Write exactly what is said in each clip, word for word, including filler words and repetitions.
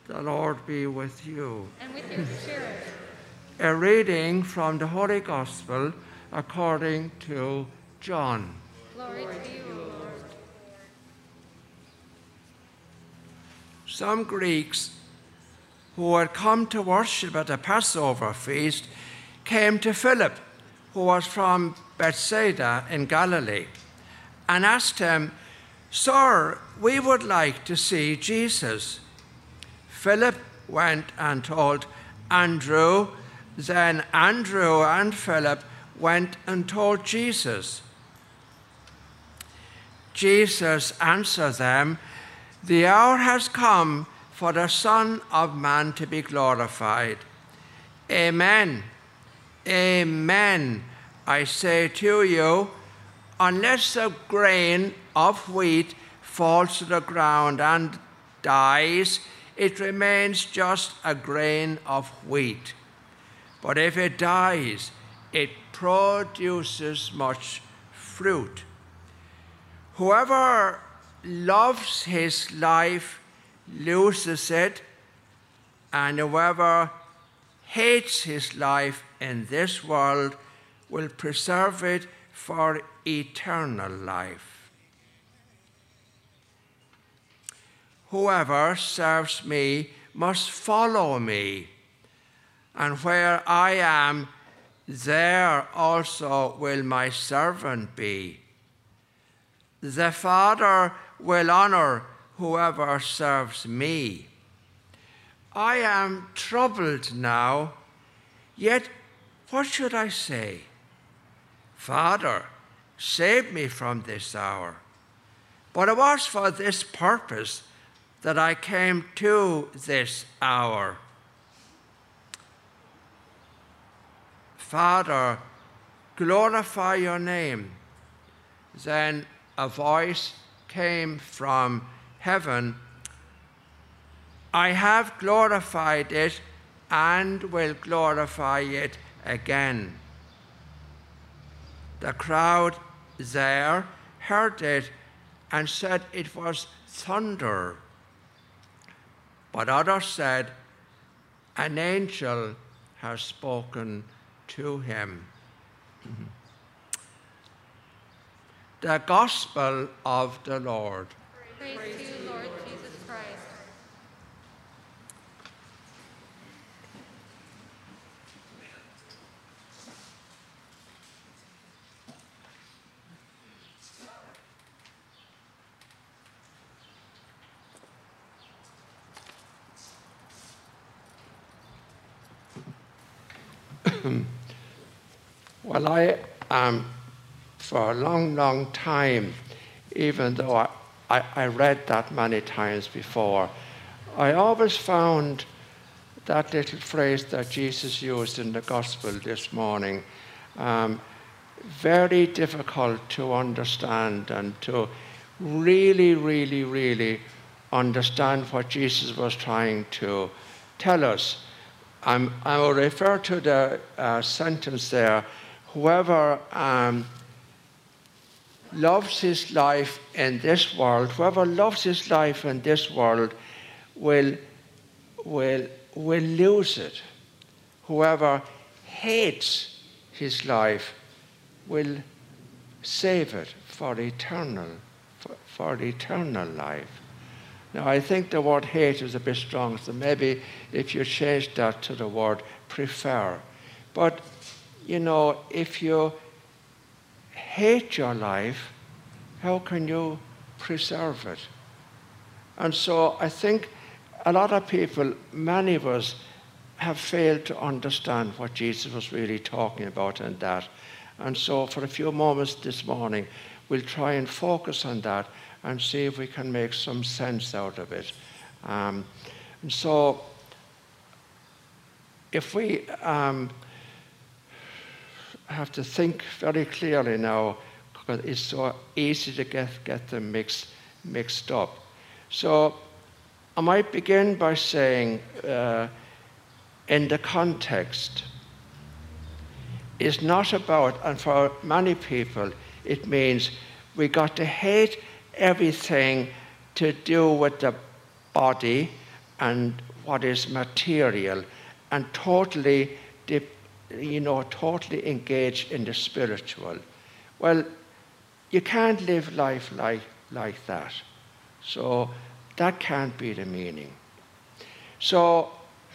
The Lord be with you. And with your spirit. A reading from the Holy Gospel according to John. Glory to you, O Lord. Some Greeks who had come to worship at the Passover feast came to Philip, who was from Bethsaida in Galilee, and asked him, "Sir, we would like to see Jesus." Philip went and told Andrew. Then Andrew and Philip went and told Jesus. Jesus answered them, "The hour has come for the Son of Man to be glorified. Amen, amen, I say to you, unless a grain of wheat falls to the ground and dies, it remains just a grain of wheat. But if it dies, it produces much fruit. Whoever loves his life loses it, and whoever hates his life in this world will preserve it for eternal life. Whoever serves me must follow me, and where I am, there also will my servant be. The Father will honor whoever serves me. I am troubled now, yet what should I say? Father, save me from this hour. But it was for this purpose that I came to this hour. Father, glorify your name." Then a voice came from heaven, "I have glorified it and will glorify it again." The crowd there heard it and said it was thunder. But others said, "An angel has spoken to him." The Gospel of the Lord. Praise to you, Lord Jesus Christ. Well, I am, for a long, long time, even though I, I, I read that many times before, I always found that little phrase that Jesus used in the Gospel this morning um, very difficult to understand and to really, really, really understand what Jesus was trying to tell us. I'm, I will refer to the uh, sentence there, whoever um, loves his life in this world, whoever loves his life in this world will, will, will lose it. Whoever hates his life will save it for eternal, for, for eternal life. Now, I think the word hate is a bit strong, so maybe if you change that to the word prefer. But, you know, if you hate your life, how can you preserve it? And so I think a lot of people, many of us, have failed to understand what Jesus was really talking about in that. And so for a few moments this morning, we'll try and focus on that and see if we can make some sense out of it. Um, and so if we um, have to think very clearly now, because it's so easy to get, get them mixed, mixed up. So I might begin by saying, uh, in the context, is not about, and for many people, it means we got to hate everything to do with the body and what is material and totally, dip, you know, totally engaged in the spiritual. Well, you can't live life like, like that. So that can't be the meaning. So,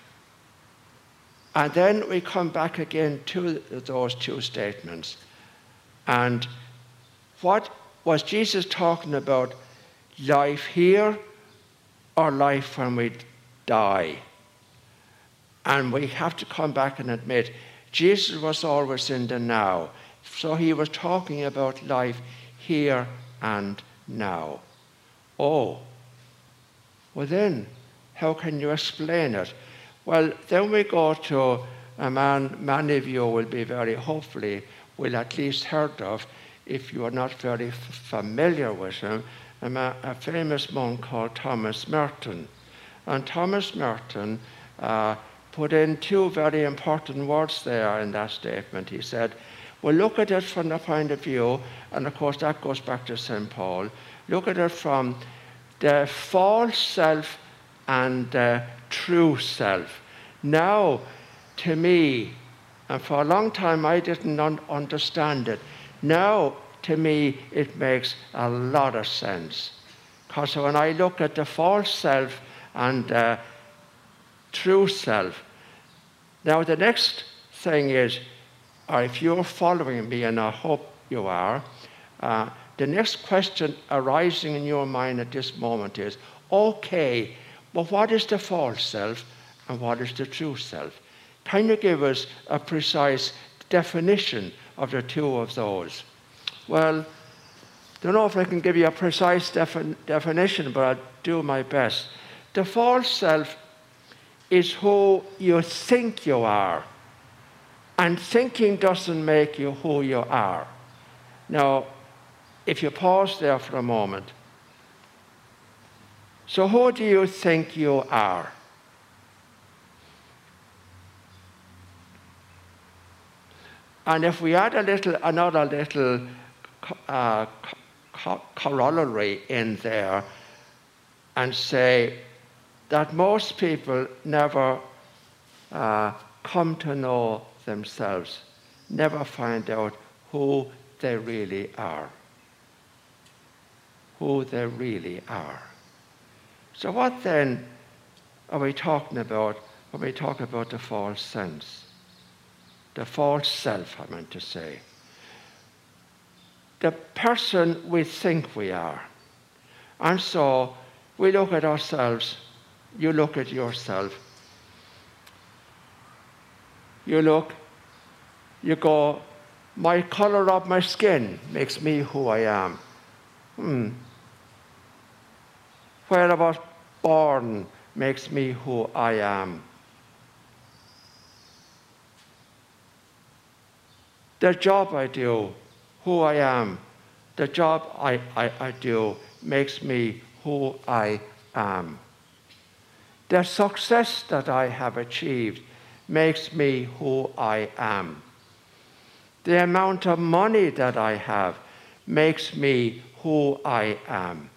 and then we come back again to those two statements. And what was Jesus talking about? Life here or life when we die? And we have to come back and admit, Jesus was always in the now. So he was talking about life here and now. Oh, well then, how can you explain it? Well, then we go to a man many of you will be very, hopefully, will at least heard of, if you are not very f- familiar with him, a, ma- a famous monk called Thomas Merton. And Thomas Merton uh, put in two very important words there in that statement. He said, well, look at it from the point of view, and of course that goes back to Saint Paul, look at it from the false self and the true self. Now, to me, and for a long time I didn't un- understand it, now to me it makes a lot of sense. Because when I look at the false self and the true self, now the next thing is, or if you're following me, and I hope you are, uh, the next question arising in your mind at this moment is, okay, but what is the false self and what is the true self? Can you give us a precise definition of the two of those? Well, I don't know if I can give you a precise defi- definition, but I'll do my best. The false self is who you think you are, and thinking doesn't make you who you are. Now, if you pause there for a moment, so who do you think you are? And if we add a little, another little uh, co- corollary in there and say that most people never uh, come to know themselves, never find out who they really are. Who they really are. So what then are we talking about when we talk about the false sense? The false self, I meant to say. The person we think we are. And so we look at ourselves, you look at yourself, you look, you go, my color of my skin makes me who I am. Hmm. Where I was born makes me who I am. The job I do, who I am, the job I, I, I do makes me who I am. The success that I have achieved makes me who I am. The amount of money that I have makes me who I am.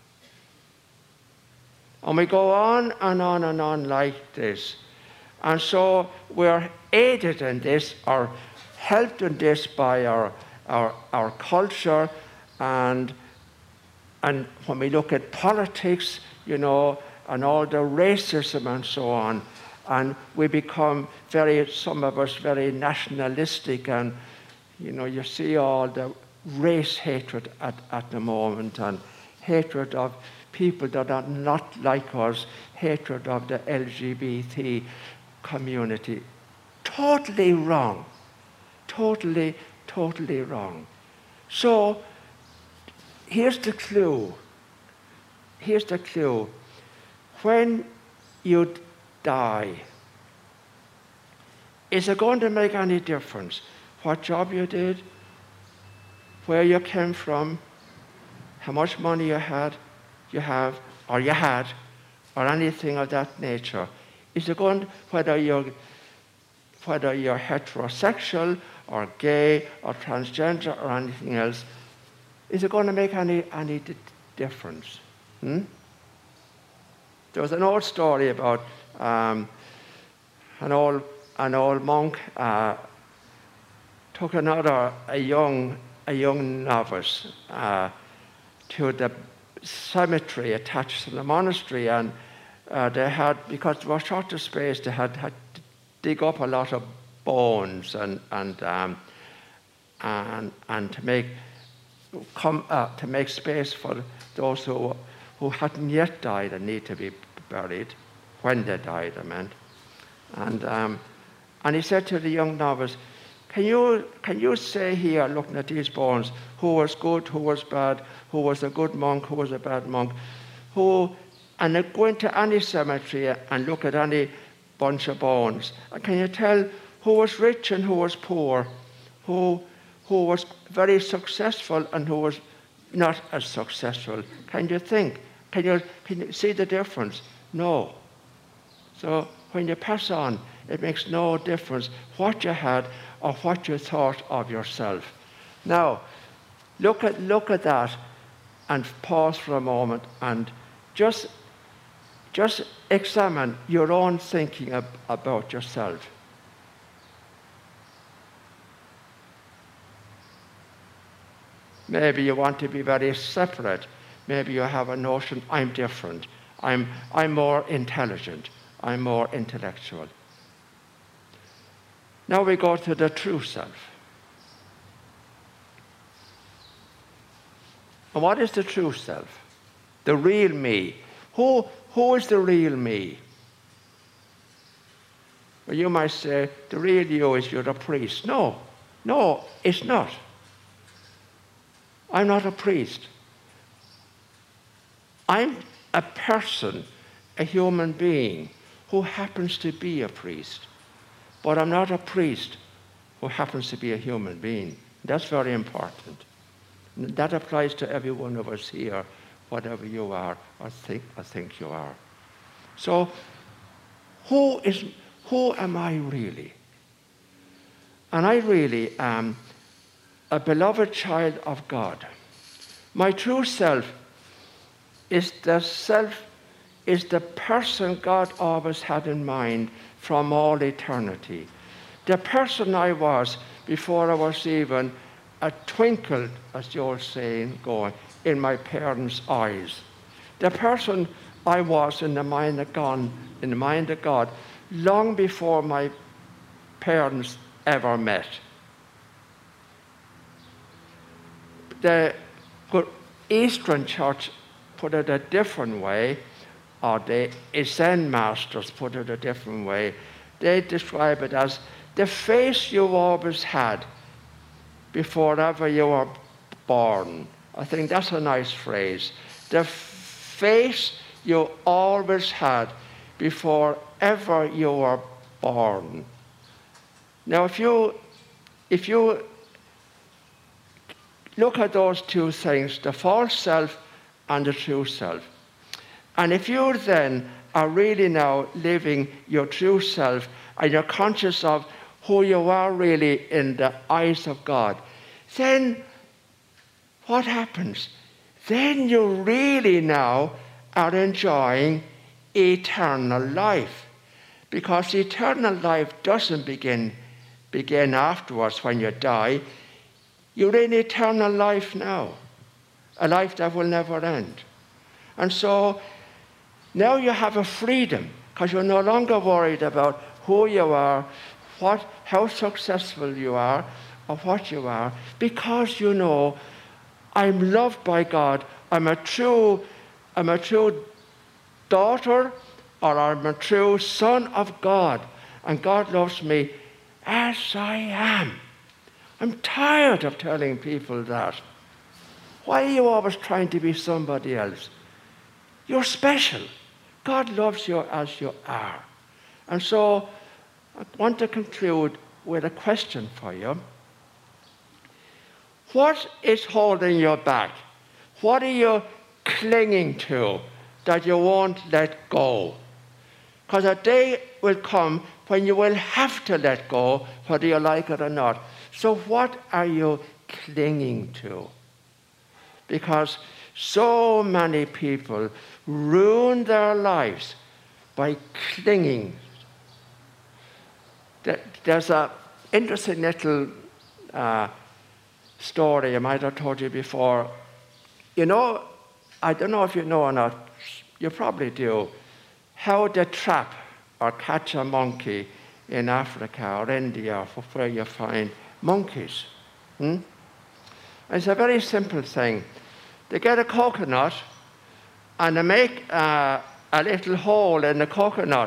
And we go on and on and on like this. And so we're aided in this or helped in this by our, our, our culture. And, and when we look at politics, you know, and all the racism and so on, and we become very, some of us, very nationalistic, and, you know, you see all the race hatred at, at the moment, and hatred of people that are not like us, hatred of the L G B T community. Totally wrong. Totally, totally wrong. So, here's the clue. Here's the clue. When you die, is it going to make any difference what job you did, where you came from, how much money you had, you have, or you had, or anything of that nature? Is it going, whether you're, whether you're heterosexual or gay or transgender or anything else, is it going to make any, any d- difference? Hmm? There was an old story about um, an old an old monk uh, took another a young a young novice uh, to the cemetery attached to the monastery, and uh, they had, because they were short of space, they had, had to dig up a lot of bones and and um, and and to make come uh, to make space for those who who hadn't yet died and need to be buried when they died, I meant. And um, and he said to the young novice, Can you can you say here, looking at these bones, who was good, who was bad, who was a good monk, who was a bad monk, who, and then go into any cemetery and look at any bunch of bones, and can you tell who was rich and who was poor, who who was very successful and who was not as successful? Can you think? Can you can you see the difference? No. So when you pass on, it makes no difference what you had or what you thought of yourself. Now, look at look at that and pause for a moment and just just examine your own thinking ab- about yourself. Maybe you want to be very separate. Maybe you have a notion, I'm different. I'm I'm more intelligent. I'm more intellectual. Now we go to the true self. And what is the true self? The real me. Who, who is the real me? Well, you might say, the real you is you're a priest. No, no, it's not. I'm not a priest. I'm a person, a human being, who happens to be a priest. But I'm not a priest who happens to be a human being. That's very important. That applies to every one of us here, whatever you are or think or think you are. So, who is who am I really? And I really am a beloved child of God. My true self is the self, is the person God always had in mind from all eternity. The person I was before I was even a twinkle, as the old saying going, in my parents' eyes. The person I was in the mind of God, in the mind of God, long before my parents ever met. The Eastern Church put it a different way, or the Zen masters put it a different way. They describe it as the face you always had before ever you were born. I think that's a nice phrase. The face you always had before ever you were born. Now, if you, if you look at those two things, the false self and the true self, and if you then are really now living your true self and you're conscious of who you are really in the eyes of God, then what happens? Then you really now are enjoying eternal life. Because eternal life doesn't begin, begin afterwards when you die. You're in eternal life now, a life that will never end. And so now you have a freedom because you're no longer worried about who you are, what, how successful you are, or what you are, because you know I'm loved by God. I'm a true, I'm a true daughter, or I'm a true son of God, and God loves me as I am. I'm tired of telling people that. Why are you always trying to be somebody else? You're special. God loves you as you are. And so I want to conclude with a question for you. What is holding you back? What are you clinging to that you won't let go? Because a day will come when you will have to let go, whether you like it or not. So what are you clinging to? Because so many people ruin their lives by clinging. There's an interesting little uh, story I might have told you before. You know, I don't know if you know or not, you probably do, how they trap or catch a monkey in Africa or India, where you find monkeys. Hmm? It's a very simple thing. They get a coconut and they make uh, a little hole in the coconut,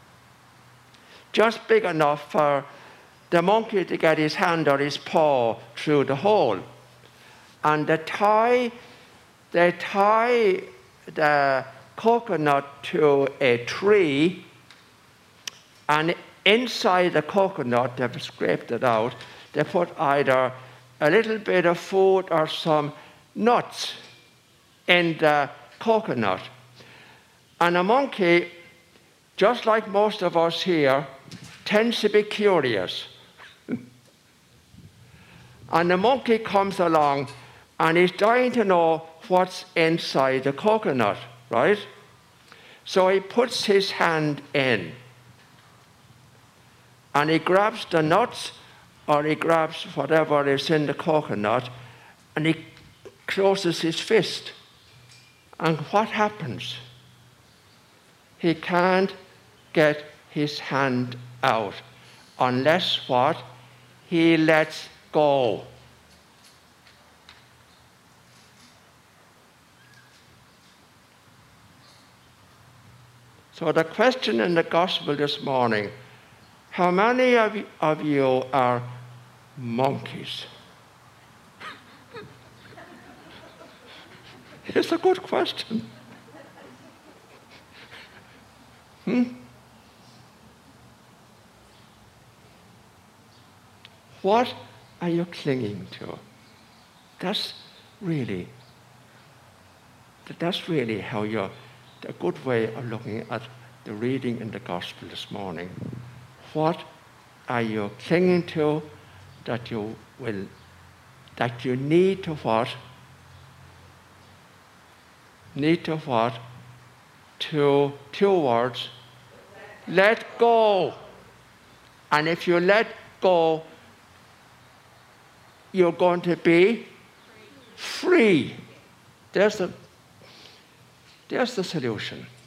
just big enough for the monkey to get his hand or his paw through the hole. And they tie, they tie the coconut to a tree, and inside the coconut, they've scraped it out, they put either a little bit of food or some nuts in the coconut. And a monkey, just like most of us here, tends to be curious. And the monkey comes along and he's dying to know what's inside the coconut, right? So he puts his hand in and he grabs the nuts or he grabs whatever is in the coconut and he closes his fist. And what happens? He can't get his hand out unless what? He lets go. So the question in the gospel this morning, how many of you, of you are monkeys? It's a good question. Hmm? What are you clinging to? That's really, that's really how you're, a good way of looking at the reading in the gospel this morning. What are you clinging to that you will, that you need to what? Need to what? To two words. Let go. And if you let go, you're going to be free. There's the, there's the solution.